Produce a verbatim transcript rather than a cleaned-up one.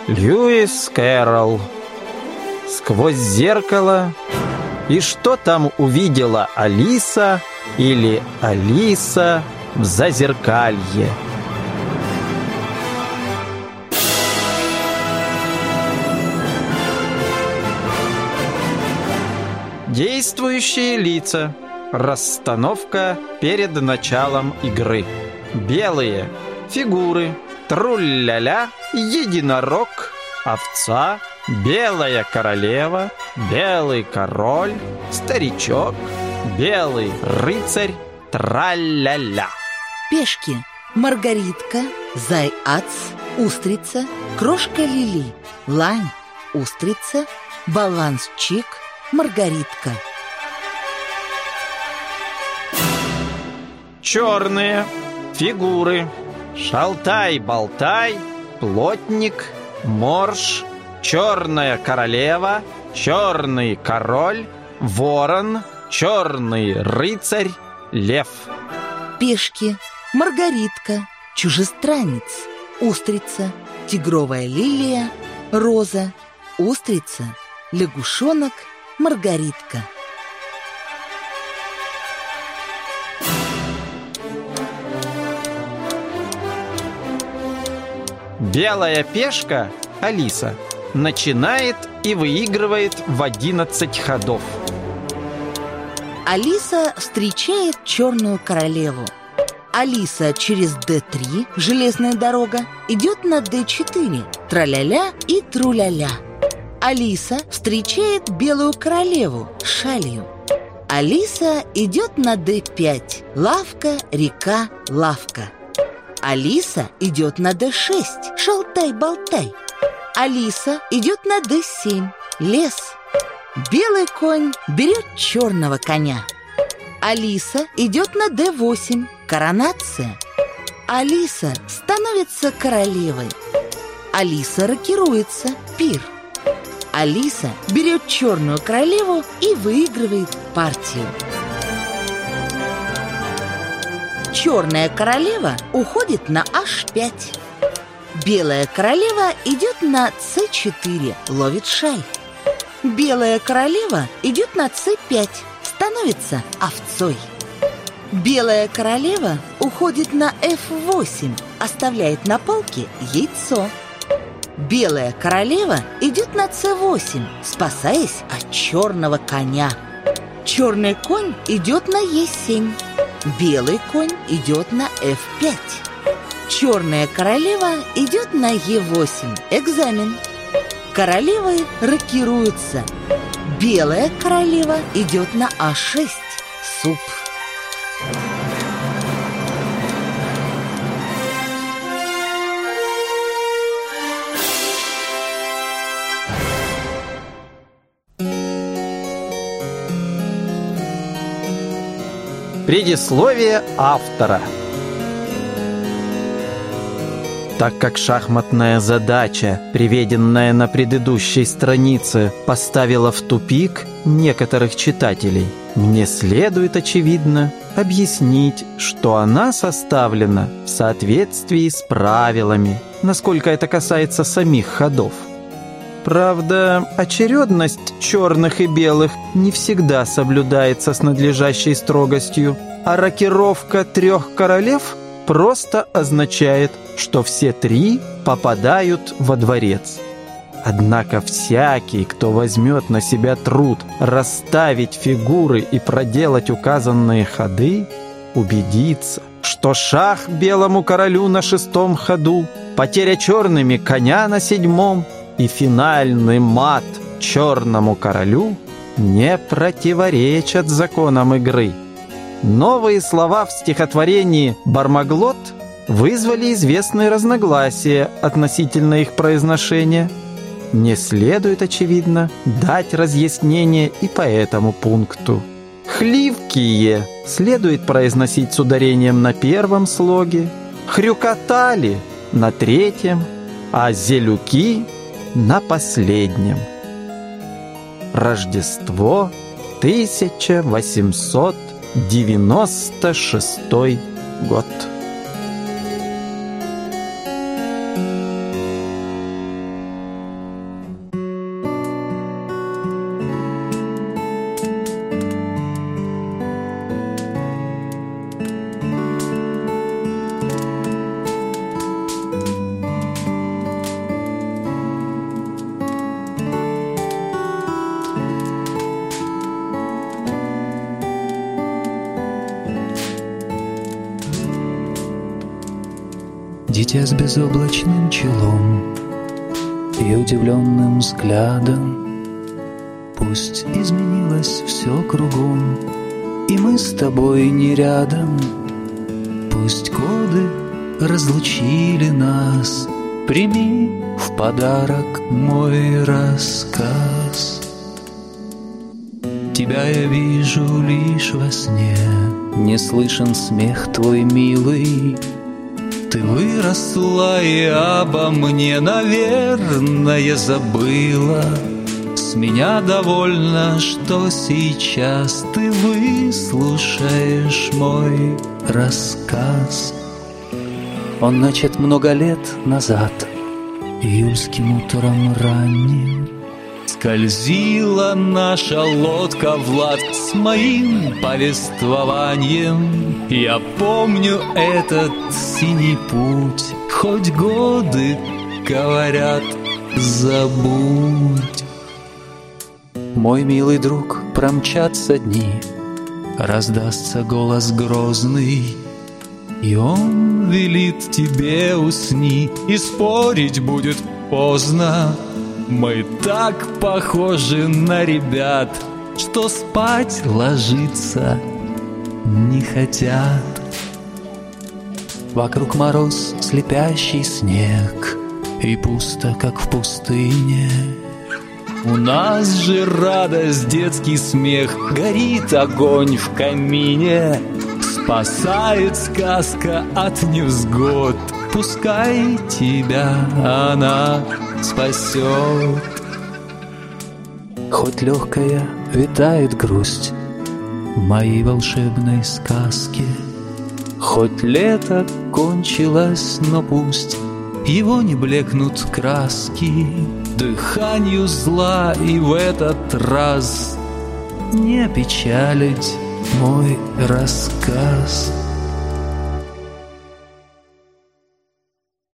Льюис Кэрролл. Сквозь зеркало. И что там увидела Алиса или Алиса в зазеркалье? Действующие лица. Расстановка перед началом игры. Белые фигуры. Труль-ля-ля, единорог, овца, белая королева, белый король, старичок, белый рыцарь, траль-ля-ля. Пешки. Маргаритка, зай-ац, устрица, крошка Лили, лань, устрица, балансчик, маргаритка. Черные фигуры. Шалтай-болтай, плотник, морж, черная королева, черный король, ворон, черный рыцарь, лев. Пешки. Маргаритка, чужестранец, устрица, тигровая лилия, роза, устрица, лягушонок, маргаритка. Белая пешка, Алиса, начинает и выигрывает в одиннадцать ходов. Алиса встречает черную королеву. Алиса через дэ три, железная дорога, идет на дэ четыре, траля-ля и труля-ля. Алиса встречает белую королеву, шалью. Алиса идет на дэ пять, лавка, река, лавка. Алиса идет на дэ шесть, шалтай-болтай. Алиса идет на дэ семь, лес. Белый конь берет черного коня. Алиса идет на дэ восемь, коронация. Алиса становится королевой. Алиса рокируется, пир. Алиса берет черную королеву и выигрывает партию. Черная королева уходит на аш пять. Белая королева идет на цэ четыре, ловит шаль. Белая королева идет на цэ пять, становится овцой. Белая королева уходит на эф восемь, оставляет на полке яйцо. Белая королева идет на цэ восемь, спасаясь от черного коня. Черный конь идет на е семь. Белый конь идет на эф пять. Черная королева идет на е восемь. Экзамен. Королевы рокируются. Белая королева идет на а шесть. Суп. Предисловие автора. Так как шахматная задача, приведенная на предыдущей странице, поставила в тупик некоторых читателей, мне следует, очевидно, объяснить, что она составлена в соответствии с правилами, насколько это касается самих ходов. Правда, очередность черных и белых не всегда соблюдается с надлежащей строгостью, а рокировка трех королев просто означает, что все три попадают во дворец. Однако всякий, кто возьмет на себя труд расставить фигуры и проделать указанные ходы, убедится, что шах белому королю на шестом ходу, потеря черными коня на седьмом и финальный мат черному королю не противоречат законам игры. Новые слова в стихотворении «Бармаглот» вызвали известные разногласия относительно их произношения. Не следует, очевидно, дать разъяснение и по этому пункту. «Хливкие» следует произносить с ударением на первом слоге, «хрюкотали» на третьем, а «зелюки» на последнем. Рождество, тысяча восемьсот девяносто шестой год. Дитя с безоблачным челом и удивленным взглядом. Пусть изменилось все кругом, и мы с тобой не рядом. Пусть годы разлучили нас, прими в подарок мой рассказ. Тебя я вижу лишь во сне, не слышен смех твой милый. Ты выросла и обо мне, наверное, забыла. С меня довольно, что сейчас ты выслушаешь мой рассказ. Он начат много лет назад, июльским утром ранним. Скользила наша лодка в лад с моим повествованием. Я помню этот синий путь, хоть годы говорят забудь. Мой милый друг, промчатся дни, раздастся голос грозный, и он велит тебе усни, и спорить будет поздно. Мы так похожи на ребят, что спать ложиться не хотят. Вокруг мороз, слепящий снег, и пусто, как в пустыне. У нас же радость, детский смех, горит огонь в камине. Спасает сказка от невзгод, пускай тебя она спасет. Хоть легкая витает грусть в моей волшебной сказке, хоть лето кончилось, но пусть его не блекнут краски дыханию зла, и в этот раз не опечалить мой рассказ.